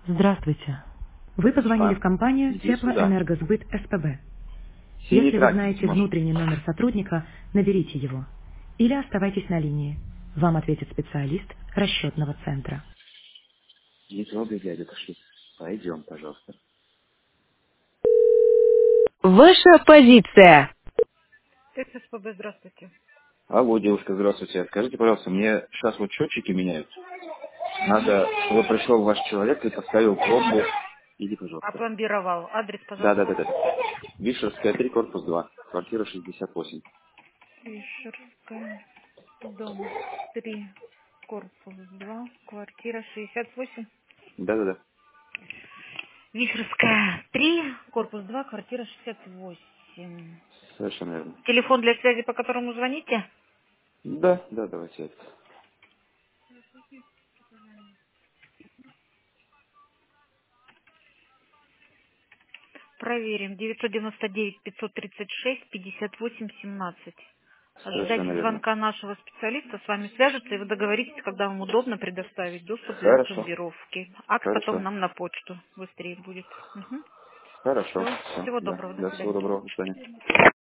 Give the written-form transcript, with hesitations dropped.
Здравствуйте. Вы позвонили в Ага. компанию Иди сюда. Теплоэнергосбыт СПБ. Синий Если вы трактор знаете сможешь. внутренний номер сотрудника, наберите его. Или оставайтесь на линии. Вам ответит специалист расчетного центра. Не трогай, дядя, пошли. Пойдем, пожалуйста. Ваша позиция. ТСПБ, здравствуйте. Алло, девушка, здравствуйте. Скажите, пожалуйста, мне сейчас вот счетчики меняют. Надо, чтобы пришел ваш человек и поставил пломбу. Иди, пожалуйста. Опломбировал. Адрес, Да, да, пожалуйста. да, да. Вишерская, 3, корпус 2, квартира 68. Фишерская, дом 3, корпус 2, квартира 68. Да, да, да. Вишерская, 3, корпус 2, квартира 68. Совершенно верно. Телефон для связи, по которому звоните? Да, да, давайте это. Проверим. 999-536-58-17. Совершенно Ожидайте верно. звонка нашего специалиста, с вами свяжется, и вы договоритесь, когда вам удобно предоставить доступ для Хорошо. опломбировки. Акт потом Хорошо. нам на почту быстрее будет. Мгм. Хорошо. Всё. Все. Всего Да. доброго. До Да, всего свидания. доброго. До свидания.